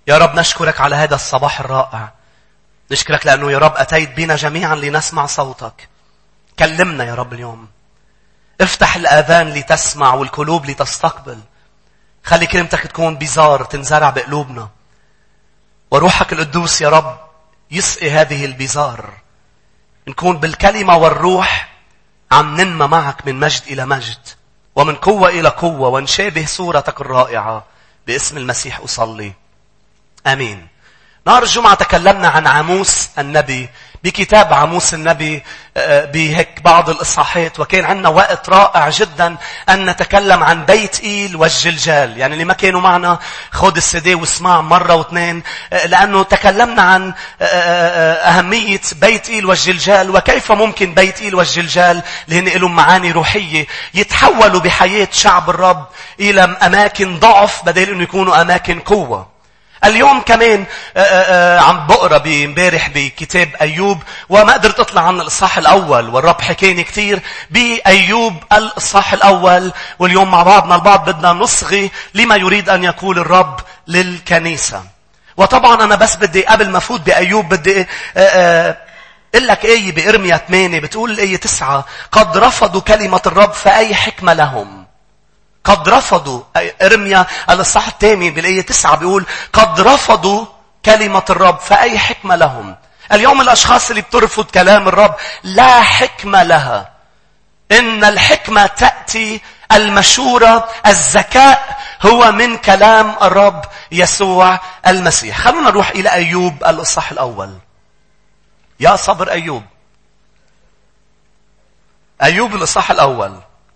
يا رب نشكرك على هذا الصباح الرائع. نشكرك لأنه يا رب أتيت بنا جميعا لنسمع صوتك. كلمنا يا رب اليوم. افتح الآذان لتسمع والقلوب لتستقبل. خلي كلمتك تكون بذار تنزرع بقلوبنا. وروحك القدوس يا رب يسقي هذه البذار. نكون بالكلمة والروح عم ننمى معك من مجد إلى مجد. ومن قوة إلى قوة ونشابه صورتك الرائعة. باسم المسيح أصلي. آمين. نهار الجمعة تكلمنا عن عاموس النبي. بكتاب عاموس النبي بهيك بعض الإصحاحات. وكان عندنا وقت رائع جدا أن نتكلم عن بيت إيل والجلجال. يعني اللي ما كانوا معنا خد السيدي واسمع مرة واثنين. لأنه تكلمنا عن أهمية بيت إيل والجلجال. وكيف ممكن بيت إيل والجلجال اللي هن لهم معاني روحية يتحولوا بحياة شعب الرب إلى أماكن ضعف بدل أنه يكونوا أماكن قوة. اليوم كمان عم بقرأ بامبارح بكتاب أيوب. وما قدرت أطلع عن الإصحاح الأول. والرب حكيني كتير بأيوب الإصحاح الأول. واليوم مع بعضنا البعض بدنا نصغي لما يريد أن يقول الرب للكنيسة. وطبعا أنا بس بدي قبل ما فوت بأيوب بدي قل لك آية بإرميا 8 بتقول الآية 9 قد رفضوا كلمة الرب فأي حكمة لهم. قد رفضوا. إرميا الإصحاح الثامن بالآية 9 بيقول قد رفضوا كلمة الرب فأي حكمة لهم. اليوم الأشخاص اللي بترفض كلام الرب لا حكمة لها. إن الحكمة تأتي المشورة الذكاء هو من كلام الرب يسوع المسيح. خلونا نروح إلى أيوب الإصحاح الأول. يا صبر أيوب. أيوب الإصحاح الأول.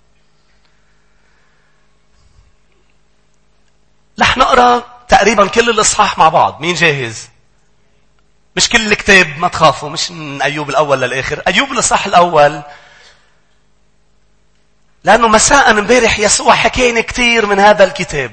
رح نقرأ تقريبا كل الإصحاح مع بعض. مين جاهز؟ مش كل الكتاب ما تخافوا. مش من أيوب الأول للآخر. أيوب الإصحاح الأول. لأنه مساء امبارح يسوع حكيني كتير من هذا الكتاب.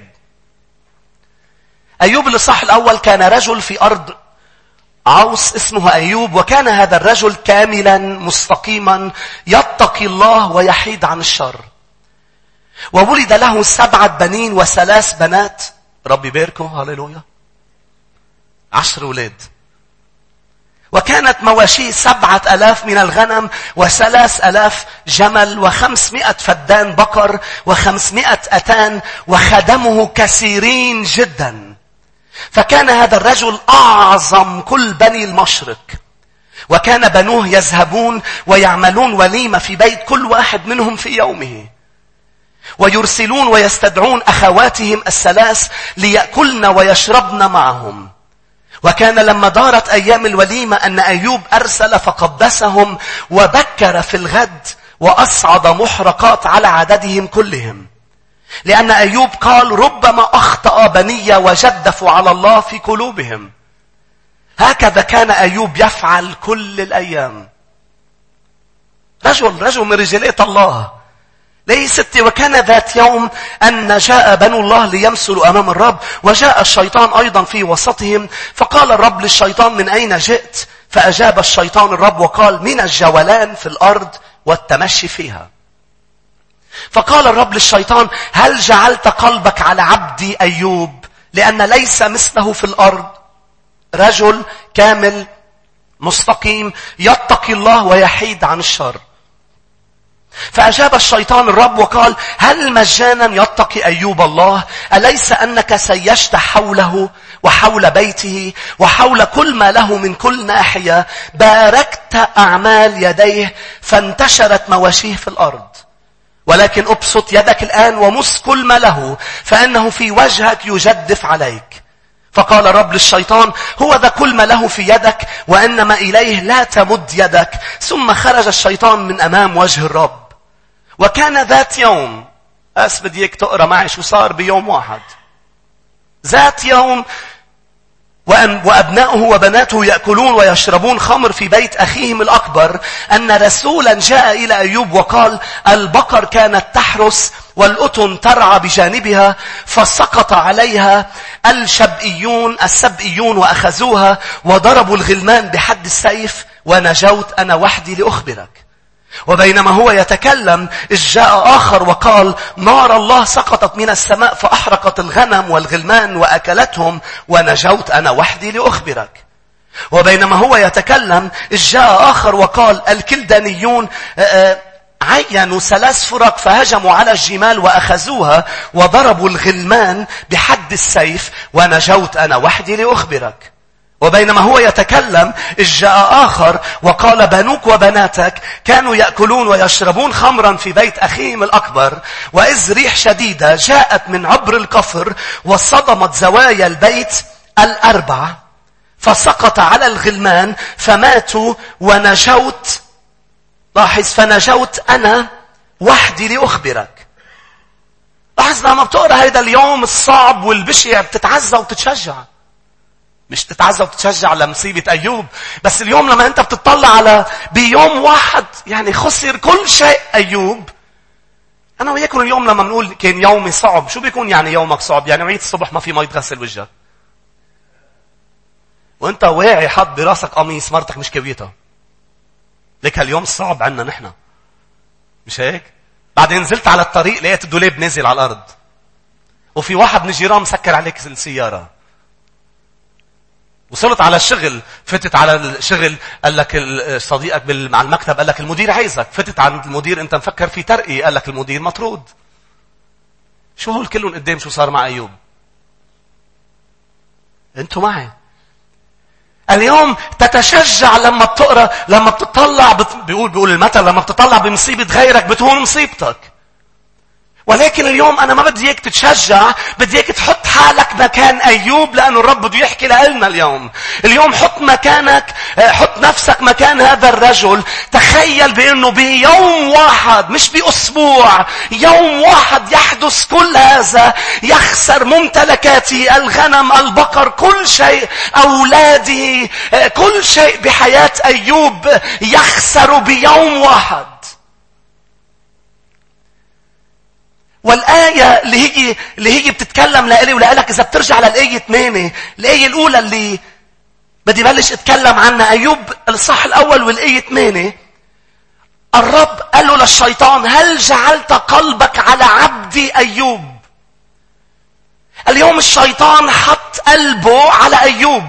أيوب الإصحاح الأول كان رجل في أرض عوص اسمه أيوب. وكان هذا الرجل كاملا مستقيما يتقي الله ويحيد عن الشر. وولد له 7 بنين و3 بنات. ربي يباركه. هاليلويا. 10 أولاد. وكانت مواشيه 7,000 من الغنم 3,000 جمل 500 فدان بقر 500 أتان وخدمه كثيرين جدا. فكان هذا الرجل أعظم كل بني المشرق. وكان بنوه يذهبون ويعملون وليمة في بيت كل واحد منهم في يومه. ويرسلون ويستدعون أخواتهم 3 ليأكلن ويشربن معهم. وكان لما دارت أيام الوليمة أن أيوب أرسل فقدسهم وبكر في الغد وأصعد محرقات على عددهم كلهم. لأن أيوب قال ربما أخطأ بني وجدفوا على الله في قلوبهم. هكذا كان أيوب يفعل كل الأيام. رجل من رجالات الله. ليست. وكان ذات يوم أن جاء بنو الله ليمثلوا أمام الرب. وجاء الشيطان أيضا في وسطهم. فقال الرب للشيطان من أين جئت؟ فأجاب الشيطان الرب وقال من الجولان في الأرض والتمشي فيها. فقال الرب للشيطان هل جعلت قلبك على عبدي أيوب لأن ليس مثله في الأرض رجل كامل مستقيم يتقي الله ويحيد عن الشر. فأجاب الشيطان الرب وقال هل مجانا يتقي أيوب الله؟ أليس أنك سيشت حوله وحول بيته وحول كل ما له من كل ناحية؟ باركت أعمال يديه فانتشرت مواشيه في الأرض. ولكن أبسط يدك الآن ومس كل ما له فإنه في وجهك يجدف عليك. فقال الرب للشيطان هو ذا كل ما له في يدك وإنما إليه لا تمد يدك. ثم خرج الشيطان من أمام وجه الرب. وكان ذات يوم. بديك تقرأ معي شو صار بيوم واحد. ذات يوم وأبناؤه وبناته يأكلون ويشربون خمر في بيت أخيهم الأكبر أن رسولا جاء إلى أيوب وقال البقر كانت تحرس والأتن ترعى بجانبها فسقط عليها السبئيون وأخذوها وضربوا الغلمان بحد السيف ونجوت أنا وحدي لأخبرك. وبينما هو يتكلم إذ جاء آخر وقال نار الله سقطت من السماء فأحرقت الغنم والغلمان وأكلتهم ونجوت أنا وحدي لأخبرك. وبينما هو يتكلم إذ جاء آخر وقال الكلدانيون عينوا 3 فرق فهجموا على الجمال وأخذوها وضربوا الغلمان بحد السيف ونجوت أنا وحدي لأخبرك. وبينما هو يتكلم إذ جاء آخر وقال بنوك وبناتك كانوا يأكلون ويشربون خمرا في بيت أخيهم الأكبر وإذ ريح شديدة جاءت من عبر الكفر وصدمت زوايا البيت 4 فسقط على الغلمان فماتوا ونجوت. لاحظ فنجوت أنا وحدي لأخبرك. لاحظ لما بتقرأ هذا اليوم الصعب والبشع بتتعزى وتتشجع. مش تتعزى وتتشجع لمصيبة أيوب. بس اليوم لما أنت بتطلع على بيوم واحد يعني خسر كل شيء أيوب. أنا وياكم اليوم لما بنقول كان يومي صعب. شو بيكون يعني يومك صعب؟ يعني وعيت الصبح ما في مي تغسل وجهك. وانت واعي حط براسك قميص مرتك مش كويتها. لك هاليوم صعب عنا نحن. مش هيك؟ بعدين نزلت على الطريق لقيت الدولاب نازل على الأرض. وفي واحد من الجيران مسكر عليك السيارة. وصلت على الشغل. فتت على الشغل قال لك صديقك مع المكتب قال لك المدير عايزك. فتت عند المدير انت مفكر في ترقي قال لك المدير مطرود. شو هول كلهم قدام شو صار مع أيوب؟ انتوا معي. اليوم تتشجع لما بتقرأ لما بتطلع بيقول المثل لما بتطلع بمصيبة غيرك بتهون مصيبتك. ولكن اليوم أنا ما بدي إياك تتشجع. بدي إياك تحط حالك مكان أيوب لأنه الرب بده يحكي لنا اليوم حط مكانك. حط نفسك مكان هذا الرجل. تخيل بأنه بيوم واحد مش بأسبوع يوم واحد يحدث كل هذا. يخسر ممتلكاته الغنم البقر كل شيء أولاده كل شيء بحياة أيوب يخسر بيوم واحد. والآية اللي هي بتتكلم لإلي ولإلك إذا بترجع للآية 8 الآية الأولى اللي بدي بلش أتكلم عنها أيوب الصح الأول والآية 8 الرب قال له للشيطان هل جعلت قلبك على عبدي أيوب؟ اليوم الشيطان حط قلبه على أيوب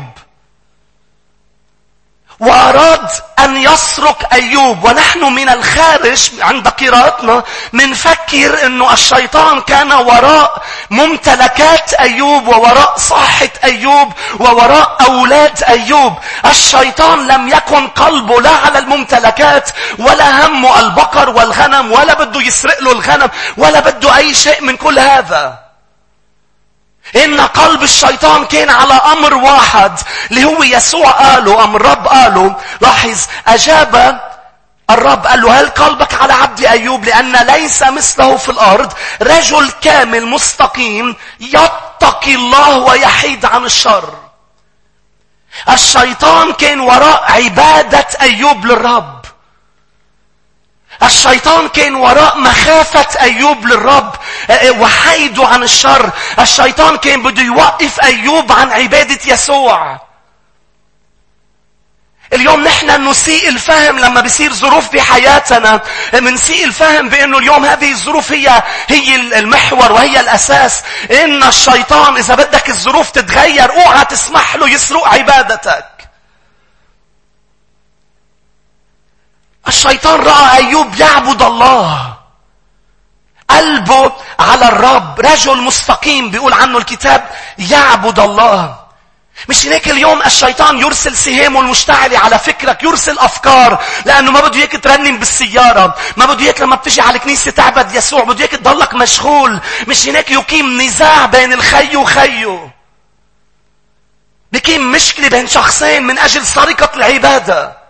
وأراد أن يسرق أيوب. ونحن من الخارج عند قراءتنا منفكر أنه الشيطان كان وراء ممتلكات أيوب ووراء صحة أيوب ووراء أولاد أيوب. الشيطان لم يكن قلبه لا على الممتلكات ولا همه البقر والغنم ولا بده يسرق له الغنم ولا بده أي شيء من كل هذا. إن قلب الشيطان كان على أمر واحد اللي هو يسوع قاله أم الرب قاله. لاحظ أجاب الرب قال له هل قلبك على عبد أيوب لأن ليس مثله في الأرض رجل كامل مستقيم يتقي الله ويحيد عن الشر. الشيطان كان وراء عبادة أيوب للرب. الشيطان كان وراء مخافة أيوب للرب وحيده عن الشر. الشيطان كان بده يوقف أيوب عن عبادة يسوع. اليوم نحن نسيء الفهم لما بيصير ظروف بحياتنا. منسيء الفهم بأنه اليوم هذه الظروف هي المحور وهي الأساس. إن الشيطان إذا بدك الظروف تتغير اوعى تسمح له يسرق عبادتك. الشيطان رأى أيوب يعبد الله قلبه على الرب رجل مستقيم بيقول عنه الكتاب يعبد الله. مش هيك اليوم الشيطان يرسل سهامه المشتعلة على فكرك يرسل أفكار لأنه ما بده إياك ترنم بالسيارة ما بده إياك لما بتجي على الكنيسة تعبد يسوع بده إياك تضلك مشغول. مش هيك يقيم نزاع بين الخي وخيه. بيقيم مشكلة بين شخصين من أجل سرقة العبادة.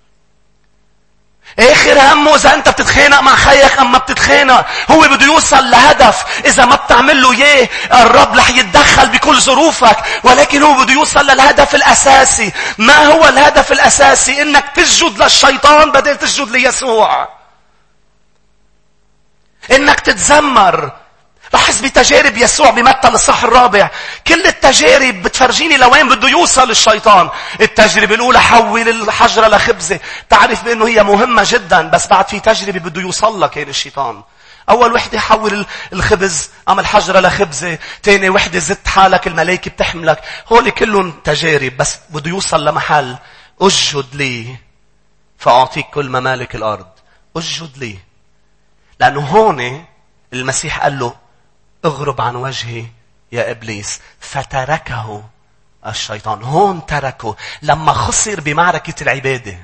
اخر همه اذا انت بتتخانق مع خيك اما بتتخانق هو بده يوصل لهدف. اذا ما بتعمل له اياه الرب رح يتدخل بكل ظروفك ولكن هو بده يوصل للهدف الاساسي. ما هو الهدف الاساسي؟ انك تسجد للشيطان بدل تسجد ليسوع. انك تتذمر لاحظ بتجارب يسوع بمتى الإصحاح 4. كل التجارب بتفرجيني لوين بده يوصل الشيطان. التجربة الأولى حول الحجرة لخبزة. تعرف بأنه هي مهمة جدا، بس بعد في تجربة بده يوصل لك كان الشيطان. أول وحدة حول الخبز، عمل حجرة لخبزة. تاني وحدة زدت حالك، الملائكة بتحملك. هول كلهم تجارب، بس بده يوصل لمحل اسجد لي فأعطيك كل ممالك الأرض. اسجد لي. لأنه هون المسيح قال له اغرب عن وجهي يا إبليس، فتركه الشيطان. هون تركه لما خسر بمعركة العبادة.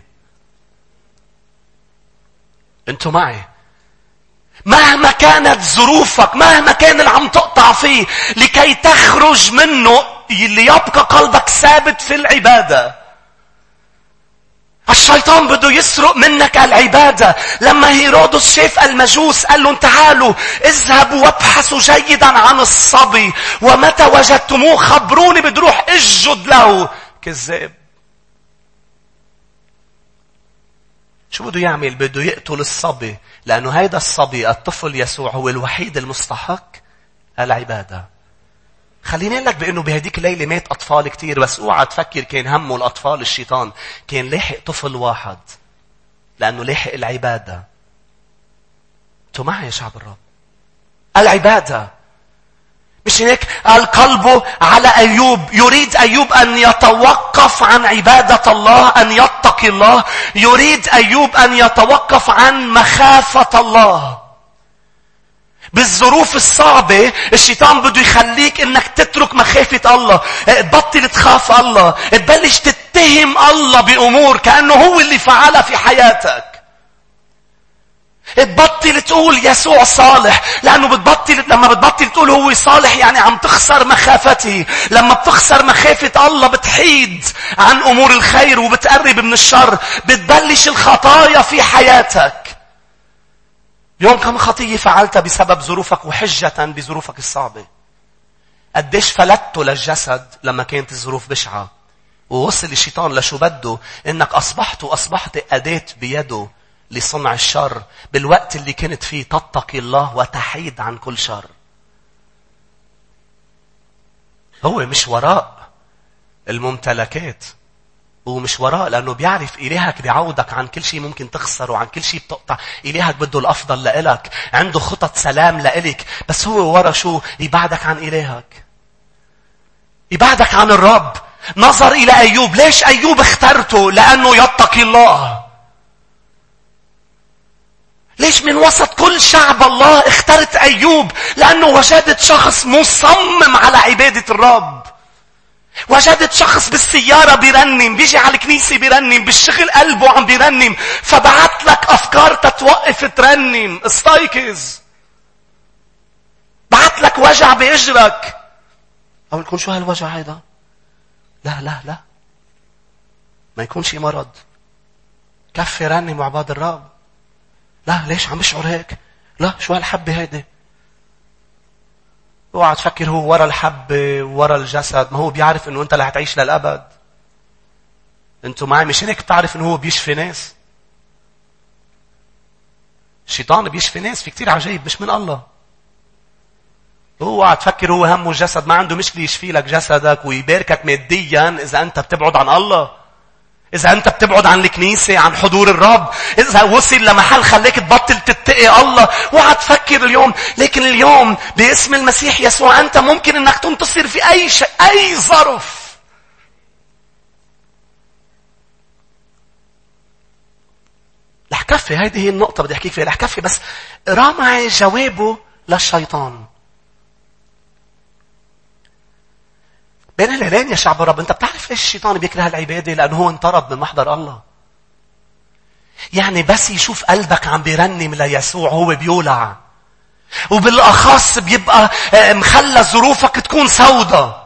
انتوا معي؟ مهما كانت ظروفك، مهما كان اللي عم تقطع فيه، لكي تخرج منه ليبقى قلبك ثابت في العبادة. الشيطان بده يسرق منك العبادة. لما هيرودس شاف المجوس قال لهم تعالوا اذهبوا وابحثوا جيدا عن الصبي، ومتى وجدتموه خبروني بدي روح اسجد له. كذاب. شو بده يعمل؟ بده يقتل الصبي، لأنه هيدا الصبي الطفل يسوع هو الوحيد المستحق العبادة. خليني لك بأنه بهديك الليلة مات أطفال كتير، بس اوعى تفكر كان همه الأطفال. الشيطان كان لاحق طفل واحد، لأنه لاحق العبادة. انتوا معي يا شعب الرب؟ العبادة. مش هيك قال قلبه على أيوب؟ يريد أيوب أن يتوقف عن عبادة الله، أن يتقي الله. يريد أيوب أن يتوقف عن مخافة الله. بالظروف الصعبة الشيطان بده يخليك انك تترك مخافة الله، تبطل تخاف الله، تبلش تتهم الله بأمور كأنه هو اللي فعلها في حياتك. تبطل تقول يسوع صالح، لأنه لما بتبطل تقول هو صالح يعني عم تخسر مخافته. لما بتخسر مخافة الله بتحيد عن أمور الخير وبتقرب من الشر. بتبلش الخطايا في حياتك. اليوم كم خطية فعلتها بسبب ظروفك وحجة بظروفك الصعبة؟ قديش فلتوا للجسد لما كانت الظروف بشعة، ووصل الشيطان لشو بده؟ انك اصبحت أداة بيده لصنع الشر، بالوقت اللي كنت فيه تتقي الله وتحيد عن كل شر. هو مش وراء الممتلكات، ومش وراء، لأنه بيعرف إلهك بيعودك عن كل شيء ممكن تخسره، عن كل شيء بتقطع. إلهك بده الأفضل لإلك، عنده خطط سلام لإلك، بس هو ورا شو؟ يبعدك عن إلهك، يبعدك عن الرب. نظر إلى أيوب. ليش أيوب اخترته؟ لأنه يتقي الله. ليش من وسط كل شعب الله اخترت أيوب؟ لأنه وجدت شخص مصمم على عبادة الرب. وجدت شخص بالسيارة بيرنم، بيجي على الكنيسة بيرنم، بالشغل قلبه عم بيرنم، فبعت لك أفكار تتوقف ترنم. استيقظ. بعت لك وجع بإجرك. أقول لكم شو هالوجع هيدا؟ لا ما يكون شي مرض. كفي رنم وعباد الرب. لا ليش عم بشعر هيك؟ لا شو هالحبة هيدي؟ اوعى تفكر هو ورا الحبة ورا الجسد. ما هو بيعرف انه انت اللي هتعيش للأبد. انتوا معي؟ مش هيك بتعرف انه هو بيشفي ناس. الشيطان بيشفي ناس في كتير عجيب مش من الله. اوعى تفكر هو همه الجسد. ما عنده مشكلة يشفي لك جسدك ويباركك ماديا إذا أنت بتبعد عن الله، إذا أنت بتبعد عن الكنيسة، عن حضور الرب، إذا وصل لمحل خليك تبطل تتقي الله. اوعى تفكر اليوم. لكن اليوم باسم المسيح يسوع أنت ممكن أنك تنتصر في أي شيء، أي ظرف. رح كفي. هذه هي النقطة بدي أحكيك فيها. رح كفي بس قرأ معي جوابه للشيطان. بين الهلين يا شعب الرب، انت بتعرف ليش الشيطان بيكره العبادة؟ لأنه هو انطرد من محضر الله. يعني بس يشوف قلبك عم بيرنم ليسوع هو بيولع. وبالأخص بيبقى مخلى ظروفك تكون سودة،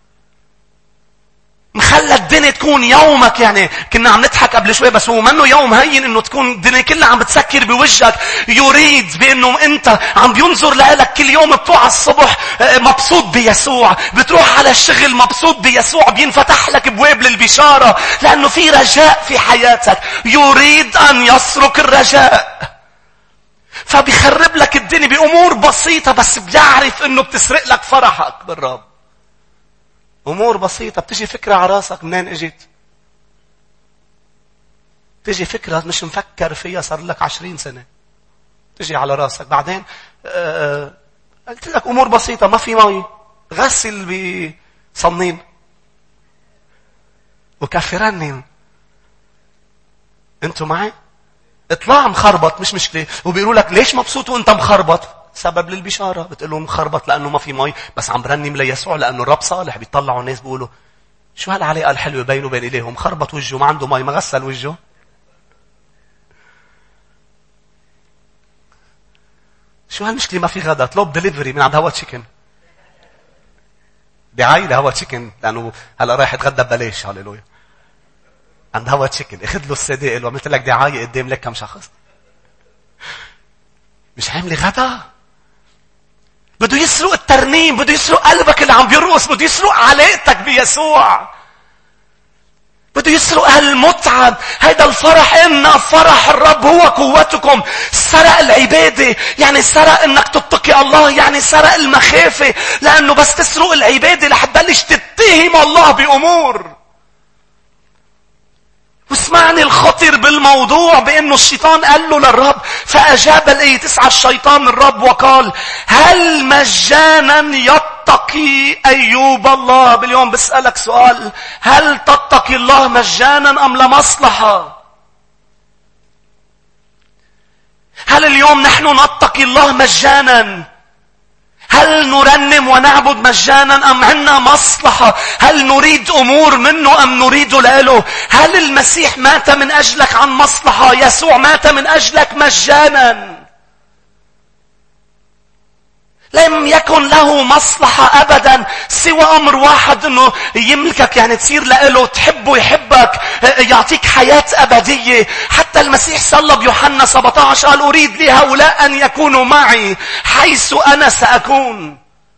مخلى الدنيا تكون يومك. يعني كنا عم نضحك قبل شوي، بس هو منه يوم هين انه تكون الدنيا كلها عم بتسكر بوجهك. يريد بانه انت عم بينظر لك كل يوم. بتوع الصبح مبسوط بيسوع، بتروح على الشغل مبسوط بيسوع، بينفتح لك ابواب للبشارة، لانه في رجاء في حياتك. يريد ان يسرق الرجاء. فبيخرب لك الدنيا بأمور بسيطة، بس بيعرف انه بتسرق لك فرحك بالرب. امور بسيطة، بتجي فكرة على راسك، منين اجت؟ تجي فكرة مش مفكر فيها صار لك 20 سنة، تجي على راسك. بعدين قلت لك امور بسيطة، ما في مي، غسل بصنين وكفي رنم. انتوا معي؟ اطلع مخربط مش مشكلة. وبيقولوا لك ليش مبسوط وانت مخربط؟ سبب للبشارة. بتقول لهم مخربط لانه ما في مي، بس عم برنم ليسوع لانه الرب صالح. بيطلعوا الناس بيقولوا شو هالعلاقة الحلوة بينه وبين إليهم؟ مخربط وجهه، ما عنده مي، ما غسل وجهه. شو هالمشكلة؟ ما في غدا، طلب دليفري من عند هوا تشيكن. دعاية لهوا تشيكن لانه هلا رايح يتغدى ببلاش. هاليلويا. عند هوا تشيكن اخذ له السي له. عملت لك دعاية قدام لك كم شخص. مش عامل غدا. بده يسرق الترنيم، بده يسرق قلبك اللي عم بيرقص، بده يسرق علاقتك بيسوع، بده يسرق هالمتعة. هيدا الفرح، إن فرح الرب هو قوتكم. سرق العبادة، يعني سرق انك تتقي الله، يعني سرق المخافة. لانه بس تسرق العبادة رح تبلش تتهم الله بأمور. واسمعني الخطر بالموضوع بأنه الشيطان قال له للرب، فأجاب الآية 9 الشيطان الرب وقال: هل مجانا يتقي أيوب الله؟ باليوم بسألك سؤال: هل تتقي الله مجانا أم لمصلحة؟ هل اليوم نحن نتقي الله مجانا؟ هل نرنم ونعبد مجانا أم عنا مصلحة؟ هل نريد أمور منه أم نريد له؟ هل المسيح مات من أجلك عن مصلحة؟ يسوع مات من أجلك مجانا. لم يكن له مصلحة أبدا سوى أمر واحد، أنه يملكك، يعني تصير له، تحبه، يحبك، يعطيك حياة أبدية. حتى المسيح صلى بيوحنا 17 قال: أريد لهؤلاء أن يكونوا معي حيث أنا سأكون.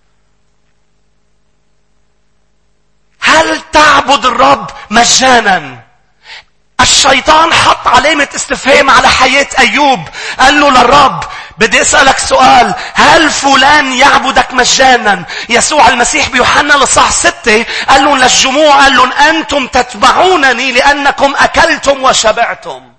هل تعبد الرب مجانا؟ الشيطان حط علامة استفهام على حياة أيوب. قال له للرب: بدي أسألك سؤال، هل فلان يعبدك مجانا؟ يسوع المسيح بيوحنا الإصحاح 6 قال لهم للجموع، قال لهم: أنتم تتبعونني لأنكم أكلتم وشبعتم.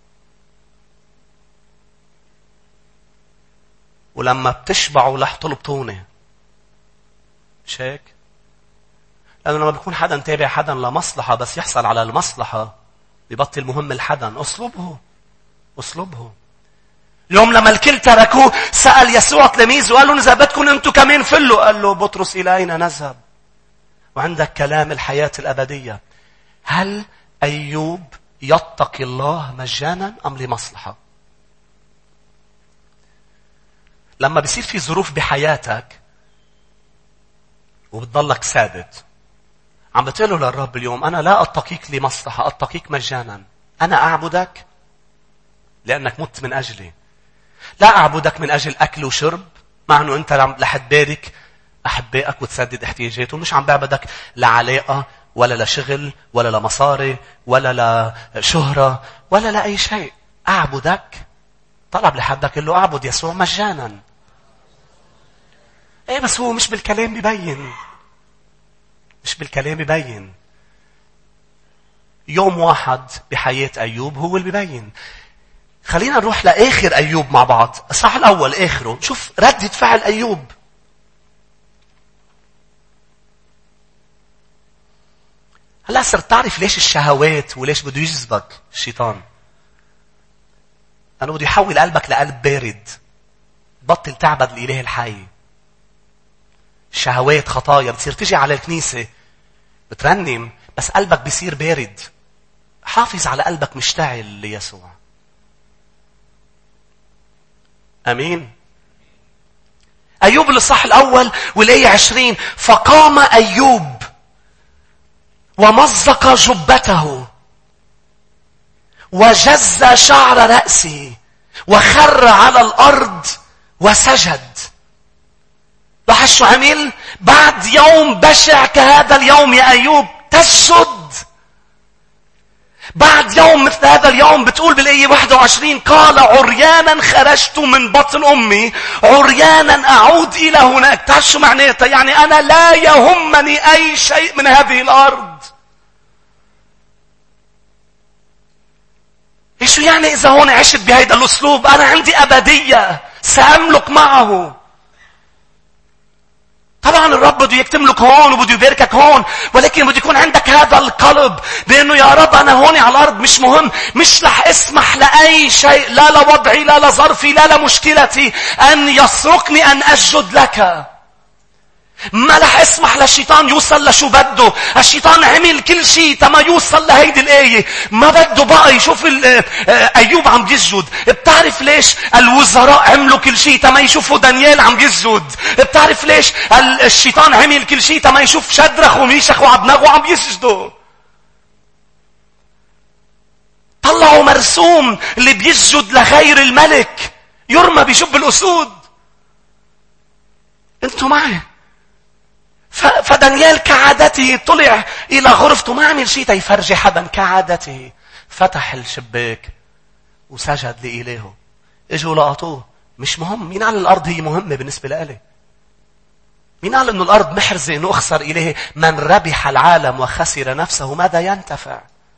ولما بتشبعوا رح تلبطوني. مش هيك؟ لأنه لما بيكون حدا تابع حدا لمصلحة، بس يحصل على المصلحة بيبطل مهم الحدا. أصلبه. اليوم لما الكل تركوه، سأل يسوع تلاميذه وقال لهم: إذا بدكم أنتم كمان فلوا. قال له بطرس: إلى أين نذهب؟ وعندك كلام الحياة الأبدية. هل أيوب يتقي الله مجانا أم لمصلحة؟ لما بيصير في ظروف بحياتك وبتضلك ثابت، عم بتقوله للرب اليوم: أنا لا أتقيك لمصلحة، أتقيك مجانا. أنا أعبدك لأنك مت من أجلي. لا أعبدك من أجل أكل وشرب، مع أنه أنت رح تبارك أحبائك وتسدد احتياجاتهم. مش عم بعبدك لعلاقة ولا لشغل ولا لمصاري ولا لشهرة ولا لأي شيء. أعبدك، طلب لحدك قل له: أعبد يسوع مجانا. إيه بس هو مش بالكلام بيبين. يوم واحد بحياة أيوب هو اللي بيبين. خلينا نروح لآخر أيوب مع بعض. الصح الأول آخره، شوف ردة فعل أيوب. هلا صرت تعرف ليش الشهوات وليش بده يجذبك الشيطان. أنه بده يحول قلبك لقلب بارد، بطل تعبد الإله الحي. شهوات، خطايا، بتصير تجي على الكنيسة بترنم بس قلبك بيصير بارد. حافظ على قلبك مشتعل ليسوع. أمين. أيوب الإصحاح الأول والآية 20: فقام أيوب ومزق جبته وجز شعر رأسه وخر على الأرض وسجد. لاحظ شو عمل؟ بعد يوم بشع كهذا اليوم يا أيوب تسجد. بعد يوم مثل هذا اليوم بتقول بالآية 21 قال عريانا خرجت من بطن أمي عريانا أعود إلى هناك. تعرف شو معناتها؟ يعني أنا لا يهمني أي شيء من هذه الأرض. شو يعني إذا هون عشت بهيدا الأسلوب؟ أنا عندي أبدية سأملك معه. طبعا الرب بده يكتملك هون وبده يباركك هون، ولكن بده يكون عندك هذا القلب بأنه يا رب أنا هون على الأرض مش مهم، مش رح اسمح لأي شيء، لا لوضعي لا لظرفي لا لمشكلتي أن يسرقني أن أسجد لك. ما رح اسمح للشيطان يوصل لشو بده. الشيطان عمل كل شيء تما يوصل لهيدي الآية. ما بده بقى يشوف أيوب عم يسجد. بتعرف ليش الوزراء عملوا كل شيء تما يشوفوا دانيال عم يسجد؟ بتعرف ليش الشيطان عمل كل شيء تما يشوف شدرخ وميشخ وعبدناغو عم يسجدوا؟ طلعوا مرسوم اللي بيسجد لغير الملك يرمى بجب الأسود. انتوا معي؟ فدانيال كعادته طلع إلى غرفته، ما عمل شيء تيفرجي حدا، كعادته فتح الشباك وسجد لإلهه. اجوا لقطوه. مش مهم مين على الأرض، هي مهمة بالنسبة لإلي. مين قال إنه الأرض محرزة إنه أخسر إليه؟ من ربح العالم وخسر نفسه ماذا ينتفع؟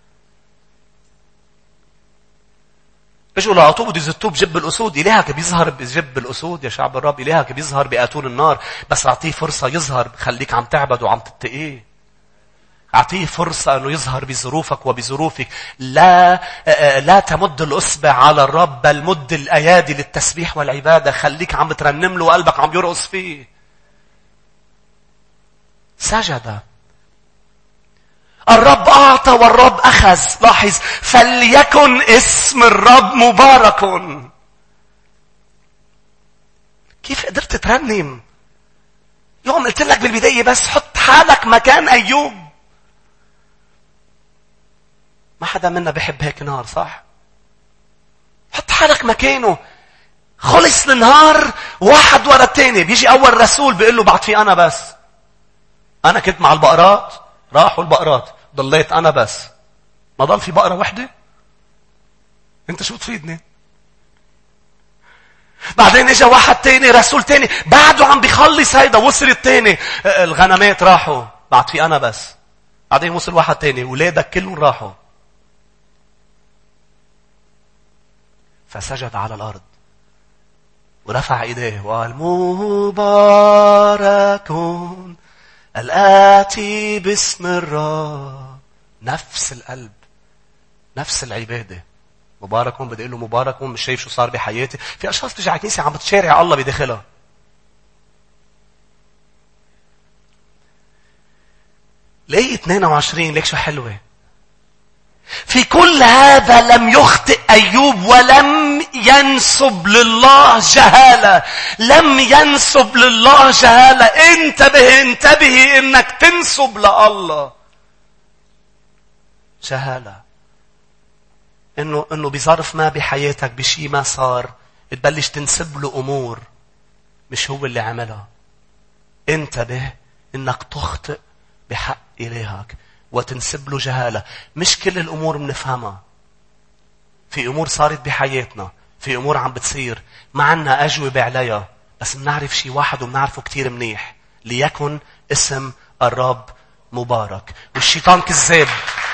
اجوا لقطوه بده يزتوه بجب الأسود. إلهك بيظهر بجب الأسود يا شعب الرب، إلهك بيظهر بآتون النار، بس أعطيه فرصة يظهر. خليك عم تعبد وعم تتقيه. أعطيه فرصة أنه يظهر بظروفك وبظروفك. لا تمد الأصبع على الرب، بل مد الأيادي للتسبيح والعبادة. خليك عم ترنم له وقلبك عم يرقص فيه. سجد. الرب أعطى والرب أخذ. لاحظ، فليكن اسم الرب مبارك. كيف قدرت ترنم؟ يوم قلت لك بالبداية بس حط حالك مكان أيوب. ما حدا منا بيحب هيك نار، صح؟ حط حالك مكانه. خلص النهار واحد ورا التاني. بيجي أول رسول بيقول له بعد في أنا بس. أنا كنت مع البقرات، راحوا البقرات، ضليت أنا بس. ما ضل في بقرة واحدة؟ أنت شو تفيدني؟ بعدين اجا واحد تاني، رسول تاني، بعده عم بيخلص هيدا، وصل التاني، الغنمات راحوا، بعد في أنا بس. بعدين وصل واحد تاني، ولادك كلهم راحوا. فسجد على الأرض ورفع إيديه وقال مبارك الآتي باسم الرب. نفس القلب، نفس العبادة. مبارك بدي اقول له مبارك، مش شايف شو صار بحياتي. في اشخاص تجي على الكنيسه عم بتشارع الله بداخلها. الآية 22 ليك شو حلوه. في كل هذا لم يخطئ أيوب ولم ينسب لله جهالة. لم ينسب لله جهالة. انتبه انك تنسب لله جهالة. انه بظرف ما بحياتك بشي ما صار تبلش تنسب له امور مش هو اللي عملها. انتبه انك تخطئ بحق الهك وتنسب له جهالة. مش كل الامور بنفهمها. في امور صارت بحياتنا، في امور عم بتصير ما عنا اجوبة عليها، بس بنعرف شي واحد وبنعرفه كتير منيح. ليكن اسم الرب مبارك. والشيطان كذاب.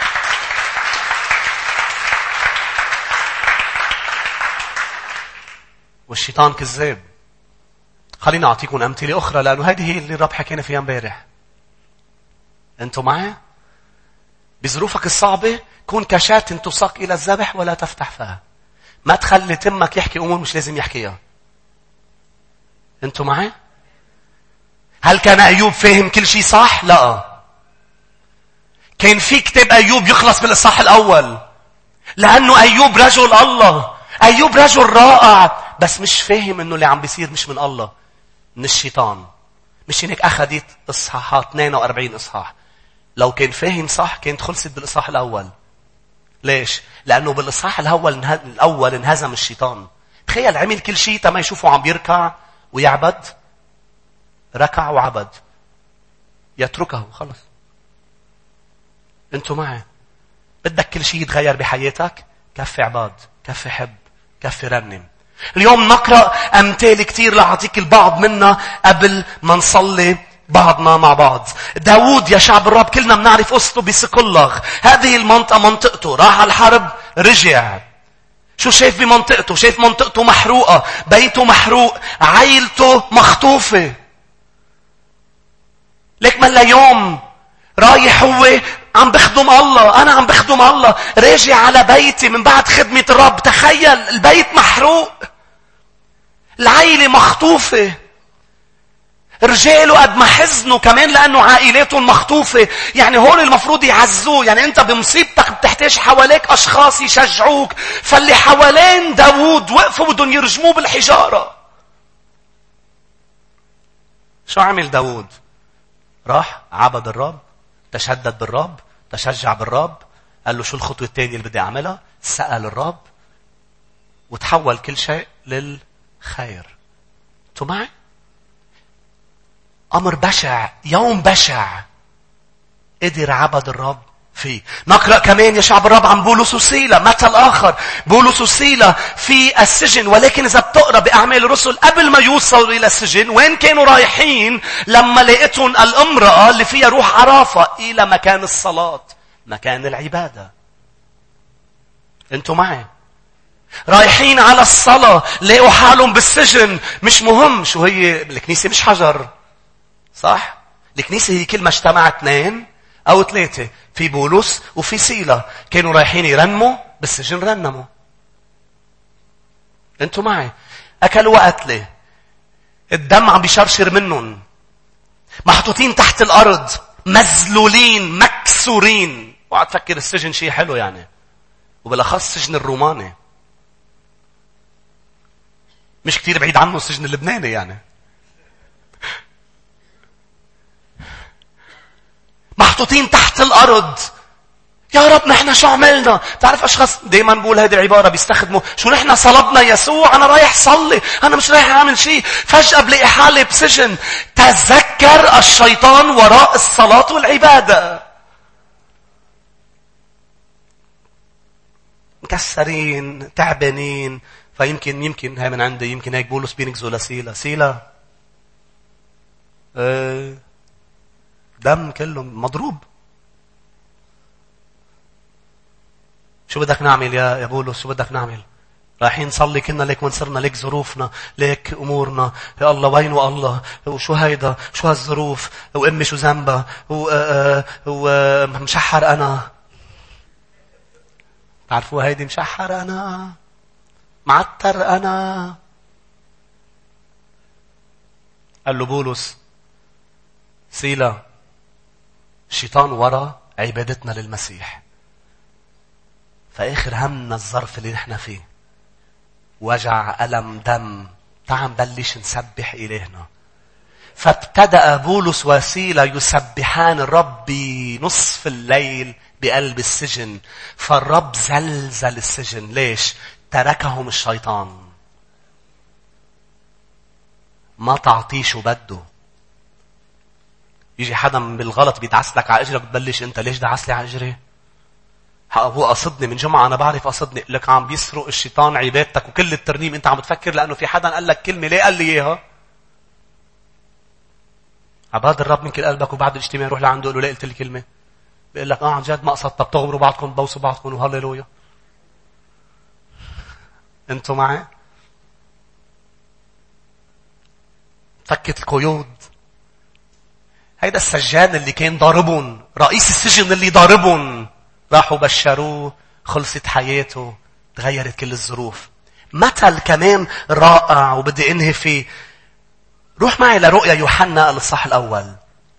والشيطان كذاب. خلينا أعطيكم أمثلة أخرى، لأنه هذه هي اللي الرب حكينا فيها امبارح. أنتوا معي؟ بظروفك الصعبة كون كشاة تساق إلى الذبح ولا تفتح فيها. ما تخلي تمك يحكي أمور مش لازم يحكيها. أنتوا معي؟ هل كان أيوب فاهم كل شيء صح؟ لا. كان في كتاب أيوب يخلص بالإصحاح الأول، لأنه أيوب رجل الله. أيوب رجل رائع، بس مش فاهم انه اللي عم بيصير مش من الله، من الشيطان. مش هيك اخذت اصحاحات 42 اصحاح. لو كان فاهم صح كانت خلصت بالاصحاح الاول. ليش؟ لانه بالاصحاح الاول انهزم الشيطان. تخيل عمل كل شيء تما يشوفه عم بيركع ويعبد. ركع وعبد، يتركه خلص. انتوا معي؟ بدك كل شيء يتغير بحياتك؟ كفي عباد، كفي حب، كفي رنم. اليوم نقرأ أمثال كتير لأعطيك البعض منا قبل ما نصلي بعضنا مع بعض. داود يا شعب الرب كلنا بنعرف قصته بسكلغ. هذه المنطقة منطقته، راح على الحرب رجع. شو شايف بمنطقته؟ شايف منطقته محروقة، بيته محروق، عائلته مخطوفة. لك من اليوم رايح هو عم بخدم الله، أنا عم بخدم الله، راجع على بيتي من بعد خدمة الرب. تخيل البيت محروق، العائلة مخطوفة. رجاله قد ما حزنوا كمان لأنه عائلاتهم مخطوفة. يعني هول المفروض يعزوه. يعني أنت بمصيبتك بتحتاج حواليك أشخاص يشجعوك. فاللي حوالين داود وقفوا بدهم يرجموه بالحجارة. شو عمل داود؟ راح عبد الرب، تشدد بالرب، تشجع بالرب. قال له شو الخطوة الثانية اللي بدي أعملها؟ سأل الرب وتحول كل شيء للخير. انتوا معي؟ أمر بشع، يوم بشع قدر عبد الرب فيه. نقرأ كمان يا شعب الرب عن بولس وسيلة، مثل آخر. بولس وسيلة في السجن، ولكن إذا بتقرأ بأعمال الرسل قبل ما يوصلوا إلى السجن وين كانوا رايحين؟ لما لقيتهم الامرأة اللي فيها روح عرافة إلى مكان الصلاة، مكان العبادة. انتوا معي؟ رايحين على الصلاة، لقوا حالهم بالسجن. مش مهم شو هي الكنيسة، مش حجر، صح؟ الكنيسة هي كل ما اجتمع 2 أو 3. في بولس وفي سيلة كانوا رايحين يرنموا بالسجن، رنموا. انتوا معي؟ أكلوا قتلة، الدم عم بيشرشر منهم، محطوطين تحت الأرض، مزلولين، مكسورين. وقعد تفكر السجن شيء حلو يعني، وبالأخص السجن الروماني. مش كتير بعيد عنه السجن اللبناني يعني. محطوطين تحت الأرض. يا رب نحن شو عملنا؟ تعرف أشخاص دايما بقول هذه العبارة بيستخدموا، شو نحن صلبنا يسوع؟ أنا رايح صلي، أنا مش رايح أعمل شيء. فجأة بلاقي حالي بسجن. تذكر الشيطان وراء الصلاة والعبادة. مكسرين، تعبانين. فيمكن هاي من عندي، يمكن هيك بولس بينقذوا لسيلة. سيلة دم كله مضروب. شو بدك نعمل يا بولس؟ شو بدك نعمل؟ رايحين نصلي كنا ليك، وانصرنا ليك ظروفنا، ليك امورنا. يا الله وينه الله؟ وشو هيدا؟ شو هالظروف؟ وامي شو ذنبها؟ ومشحر انا. تعرفوا هيدي؟ مشحر انا، معتر انا. قال له بولس سيلا، الشيطان ورا عبادتنا للمسيح. فآخر همنا الظرف اللي نحن فيه، وجع، ألم، دم. تعال نبلش نسبح إلهنا. فابتدأ بولس وسيلة يسبحان الرب بنصف الليل بقلب السجن. فالرب زلزل السجن. ليش؟ تركهم الشيطان. ما تعطيه شو بده. يجي حدا بالغلط بيدعس لك على اجرك، بتبلش انت ليش دعس لي على اجري؟ هو قصدني من جمعة، انا بعرف قصدني. لك عم بيسرق الشيطان عبادتك وكل الترنيم. انت عم بتفكر لانه في حدا قال لك كلمة. ليه قال لي اياها؟ عباد الرب من كل قلبك، وبعد الاجتماع روح لعنده قول له ليه قلت لي كلمة؟ بيقول لك عن جد ما قصدت. بتغمروا بعضكم، بوسوا بعضكم، وهاليلويا. انتوا معي؟ فكت القيود. هيدا السجان اللي كان ضاربهم، رئيس السجن اللي ضاربهم، راحوا بشروه، خلصت حياته، تغيرت كل الظروف. مثل كمان رائع وبدي انهي فيه. روح معي لرؤيا يوحنا الإصحاح الأول.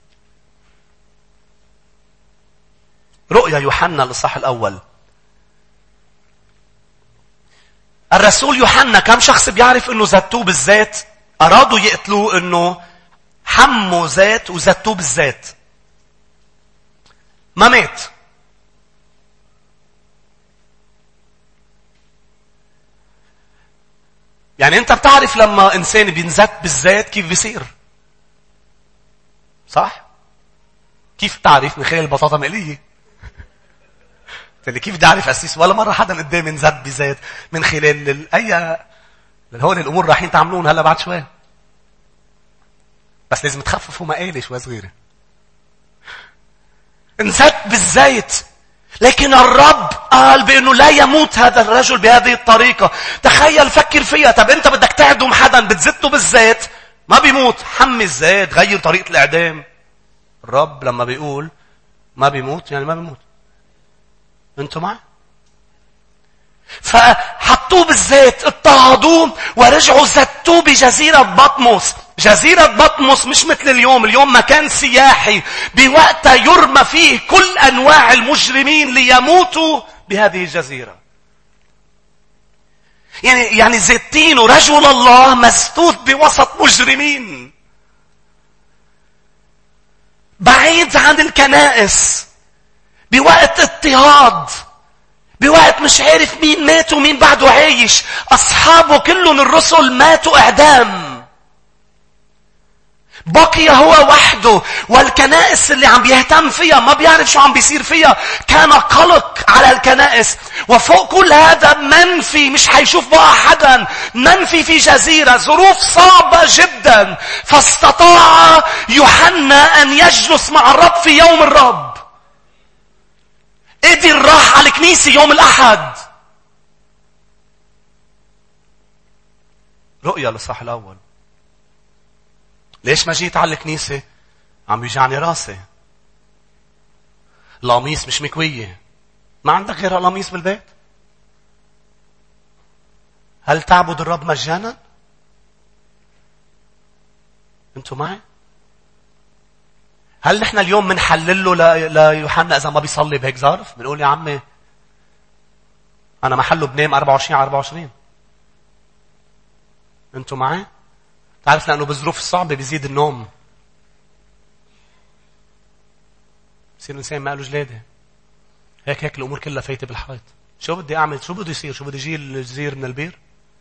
رؤيا يوحنا الإصحاح الأول. الرسول يوحنا كم شخص بيعرف انه زتوه بالزيت؟ ارادوا يقتلوه انه حموا زيت وزتوه بالزيت. ما مات. يعني انت بتعرف لما انسان بينزت بالزيت كيف بيصير، صح؟ كيف تعرف؟ من خلال البطاطا مقلية. اللي كيف بدي أعرف أسيس؟ ولا مرة حدا قدامي انزد بزيت من خلال هول الأمور رايحين تعملون هلا بعد شوي. بس لازم تخففوا مقالي شوي صغيرة. انزد بالزيت. لكن الرب قال بأنه لا يموت هذا الرجل بهذه الطريقة. تخيل، فكر فيها. طب أنت بدك تعدم حدا بتزته بالزيت ما بيموت، حمي الزيت، غير طريقة الإعدام. الرب لما بيقول ما بيموت يعني ما بيموت. انتوا معي؟ فحطوه بالزيت، اضطهدوه ورجعوا زتوه بجزيرة بطمس. جزيرة بطمس مش مثل اليوم مكان سياحي بوقتها يرمى فيه كل أنواع المجرمين ليموتوا بهذه الجزيرة. يعني زيتين رجل الله مسدود بوسط مجرمين، بعيد عن الكنائس، بوقت اضطهاد، بوقت مش عارف مين مات ومين بعده عايش. أصحابه كلهم الرسل ماتوا إعدام، بقي هو وحده. والكنائس اللي عم بيهتم فيها ما بيعرف شو عم بيصير فيها. كان قلق على الكنائس. وفوق كل هذا منفي، مش حيشوف بقى حدا، منفي في جزيرة، ظروف صعبة جدا. فاستطاع يوحنا أن يجلس مع الرب في يوم الرب. قدر راح على الكنيسة يوم الأحد. رؤيا للصح الأول. ليش ما جيت على الكنيسة؟ عم بيجعني راسي. القميص مش مكوية. ما عندك غير القميص بالبيت؟ هل تعبد الرب مجانا؟ انتوا معي؟ هل نحن اليوم منحلل له ليوحنا إذا ما بيصلي بهيك ظرف؟ بنقول يا عمي أنا محله بنام 24 على 24. انتوا معي؟ تعرف لأنه بالظروف الصعبة بيزيد النوم. بصير الإنسان ما له جلادة. هيك الأمور كلها فايتة بالحيط. شو بدي أعمل؟ شو بده يصير؟ شو بدي يجي الجزير من البير؟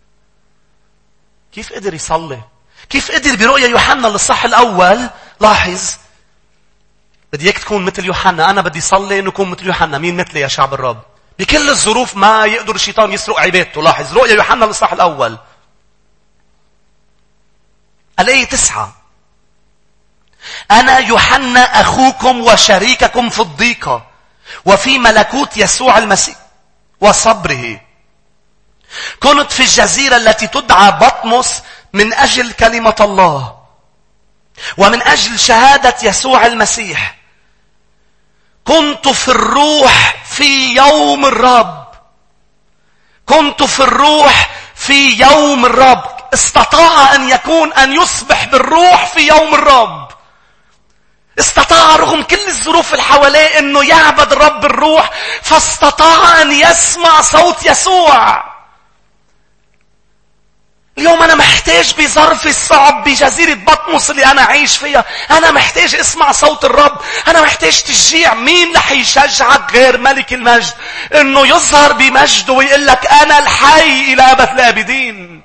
كيف قدر يصلي؟ كيف قدر برؤية يوحنا للصح الأول؟ لاحظ، بدي اياك تكون مثل يوحنا. أنا بدي صلي إنه يكون مثل يوحنا. مين مثلي يا شعب الرب؟ بكل الظروف ما يقدر الشيطان يسرق عبادته. لاحظ رؤية يوحنا للصح الأول الآية 9. أنا يوحنا أخوكم وشريككم في الضيقة وفي ملكوت يسوع المسيح وصبره. كنت في الجزيرة التي تدعى بطمس من أجل كلمة الله ومن أجل شهادة يسوع المسيح. كنت في الروح في يوم الرب. كنت في الروح في يوم الرب. استطاع أن يصبح بالروح في يوم الرب. استطاع رغم كل الظروف اللي حواليه أنه يعبد الرب الروح. فاستطاع أن يسمع صوت يسوع. اليوم أنا محتاج بظرفي الصعب بجزيرة بطمس اللي أنا عايش فيها، أنا محتاج اسمع صوت الرب. أنا محتاج تشجيع. مين رح يشجعك غير ملك المجد إنه يظهر بمجده ويقول لك أنا الحي إلى أبد الآبدين.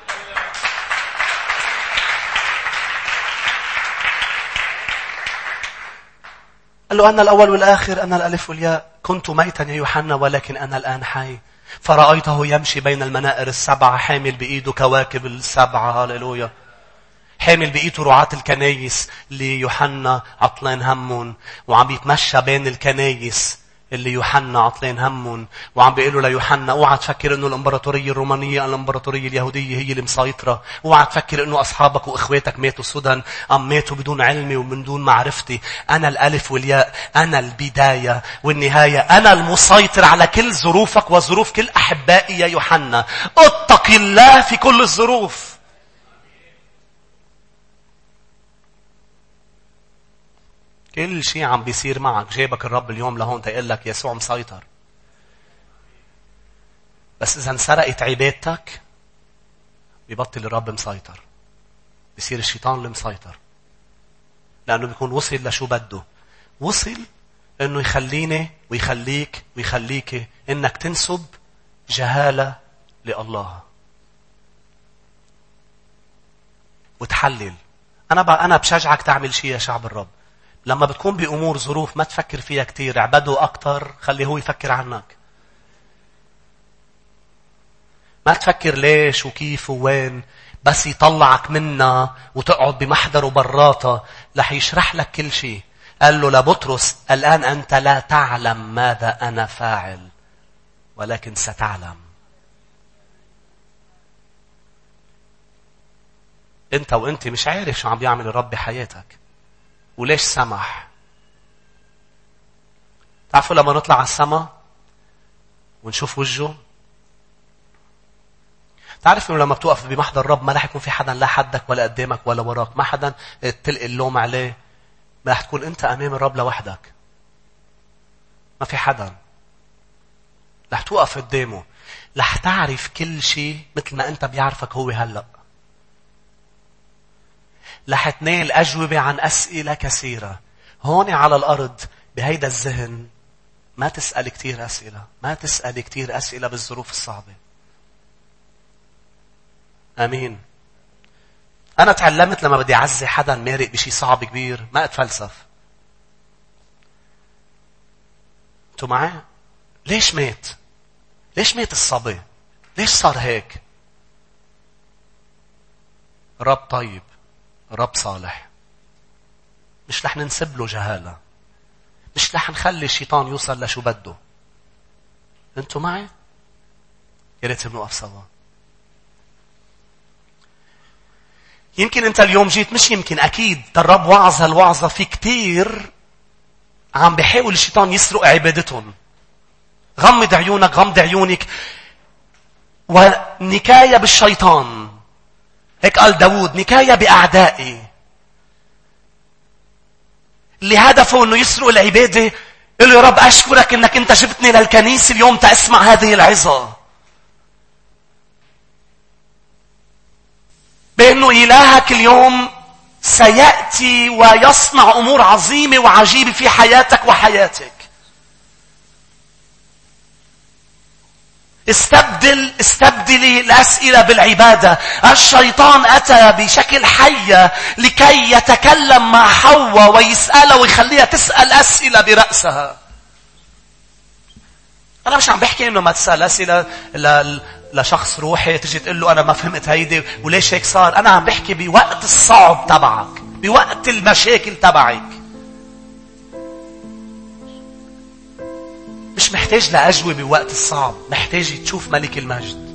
قال له أنا الأول والآخر، أنا الألف والياء. كنت ميتا يا يوحنا ولكن أنا الآن حي. فرأيته يمشي بين المنائر السبعة حامل بإيده كواكب السبعة. هاليلويا. حامل بإيده رعاة الكنايس اللي يوحنا عطلان همون، وعم يتمشى بين الكنايس اللي يوحنا عطلان همون، وعم بيقولوا ليوحنا اوعى تفكر انه الامبراطورية الرومانية الامبراطورية اليهودية هي اللي مسيطرة. اوعى تفكر انه اصحابك واخواتك ماتوا سدى ام ماتوا بدون علمي ومن دون معرفتي. انا الالف والياء، انا البداية والنهاية، انا المسيطر على كل ظروفك وظروف كل احبائي يا يوحنا. اتق الله في كل الظروف. كل شيء عم بيصير معك جايبك الرب اليوم لهون تقول لك يسوع مسيطر. بس إذا انسرقت عبادتك بيبطل الرب مسيطر، بيصير الشيطان اللي مسيطر. لأنه بيكون وصل لشو بده. وصل إنه يخليني ويخليك ويخليك إنك تنسب جهالة لله وتحلل. أنا بشجعك تعمل شيء يا شعب الرب. لما بتكون بأمور ظروف ما تفكر فيها كتير، اعبده أكتر، خلي هو يفكر عنك. ما تفكر ليش وكيف ووين، بس يطلعك منا وتقعد بمحضره براته رح يشرح لك كل شيء. قال له لبطرس: الآن أنت لا تعلم ماذا أنا فاعل، ولكن ستعلم. أنت وأنت مش عارف شو عم بيعمل الرب بحياتك وليش سمح. تعرفوا لما نطلع على السما ونشوف وجهه، تعرف انه لما بتوقف بمحضر الرب ما رح يكون في حدا لا حدك ولا قدامك ولا وراك، ما حدا تلقي اللوم عليه، ما رح تكون انت امام الرب لوحدك، ما في حدا. رح توقف قدامه، رح تعرف كل شيء مثل ما انت بيعرفك هو هلأ. رح تنال أجوبة عن أسئلة كثيرة. هون على الأرض بهيدا الذهن ما تسأل كتير أسئلة، ما تسأل كتير أسئلة بالظروف الصعبة. أمين. أنا تعلمت لما بدي أعزي حدا مارق بشي صعب كبير ما أتفلسف. أنتوا معي؟ ليش مات؟ ليش مات الصبي؟ ليش صار هيك؟ رب طيب، رب صالح، مش رح ننسب له جهالة، مش رح نخلي الشيطان يوصل لشو بده. أنتوا معي؟ يا ريت بنوقف سوا. يمكن أنت اليوم جيت، مش يمكن أكيد الرب وعظ هالوعظة في كتير عم بيحاول الشيطان يسرق عبادتهم. غمض عيونك، غمض عيونك، ونكاية بالشيطان. هيك قال داود: نكاية بأعدائي. اللي هدفه انه يسرق العبادة. قل له: يا رب أشكرك انك انت جبتني للكنيسة اليوم تأسمع هذه العظة، بأنه إلهك اليوم سيأتي ويصنع أمور عظيمة وعجيبة في حياتك وحياتك. استبدلي الأسئلة بالعبادة. الشيطان أتى بشكل حية لكي يتكلم مع حواء ويسألها ويخليها تسأل أسئلة برأسها. أنا مش عم بحكي إنه ما تسأل أسئلة لشخص روحي تجي تقول له أنا ما فهمت هيدي وليش هيك صار. أنا عم بحكي بوقت الصعب تبعك، بوقت المشاكل تبعك. مش محتاج لأجوبة بوقت الصعب، محتاج تشوف ملك المجد.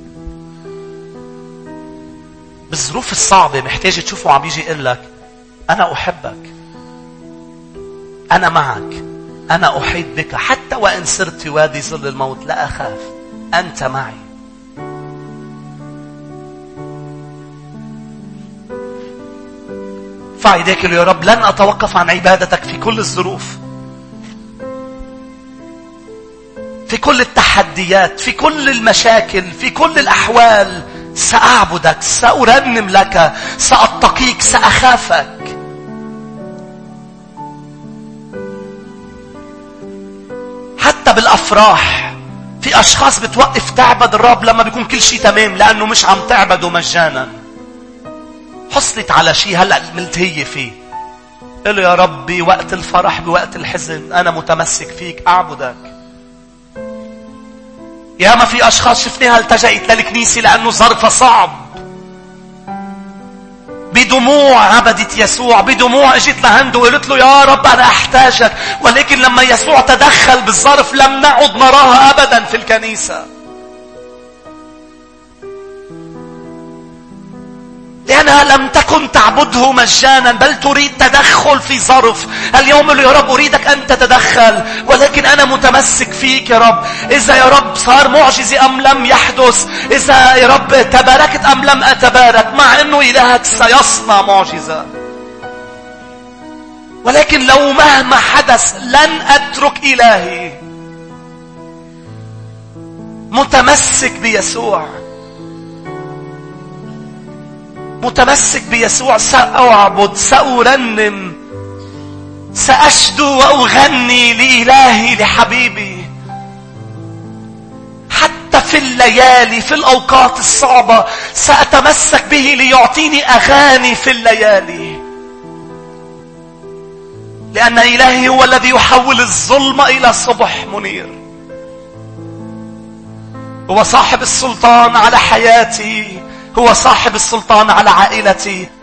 بالظروف الصعبة محتاج تشوفه عم يجي يقول لك: أنا أحبك، أنا معك، أنا أحيط بك، حتى وإن سرت في وادي ظل الموت لا أخاف، أنت معي. فايديك يا رب، لن أتوقف عن عبادتك في كل الظروف، في كل التحديات، في كل المشاكل، في كل الأحوال. سأعبدك، سأرنم لك، سأتقيك، سأخافك. حتى بالأفراح في أشخاص بتوقف تعبد الرب لما بيكون كل شيء تمام، لأنه مش عم تعبده مجانا. حصلت على شيء هلأ ملتهية فيه، قل له: يا ربي وقت الفرح بوقت الحزن أنا متمسك فيك، أعبدك. يا ما في أشخاص شفناها التجأت للكنيسة لأنه ظرفها صعب، بدموع عبدت يسوع، بدموع اجت لعنده وقلت له: يا رب أنا أحتاجك. ولكن لما يسوع تدخل بالظرف لم نعد نراها أبدا في الكنيسة، لأنها لم تكن تعبده مجانا، بل تريد تدخل في ظرف. اليوم اللي: يا رب أريدك أن تتدخل، ولكن أنا متمسك فيك يا رب. إذا يا رب صار معجزة أم لم يحدث، إذا يا رب تباركت أم لم أتبارك، مع أنه إلهك سيصنع معجزة. ولكن لو مهما حدث لن أترك إلهي. متمسك بيسوع، متمسك بيسوع. سأعبد، سأرنم، سأشدو وأغني لإلهي، لحبيبي. حتى في الليالي، في الأوقات الصعبة سأتمسك به ليعطيني أغاني في الليالي. لأن إلهي هو الذي يحول الظلم إلى صبح منير. هو صاحب السلطان على حياتي، هو صاحب السلطان على عائلتي،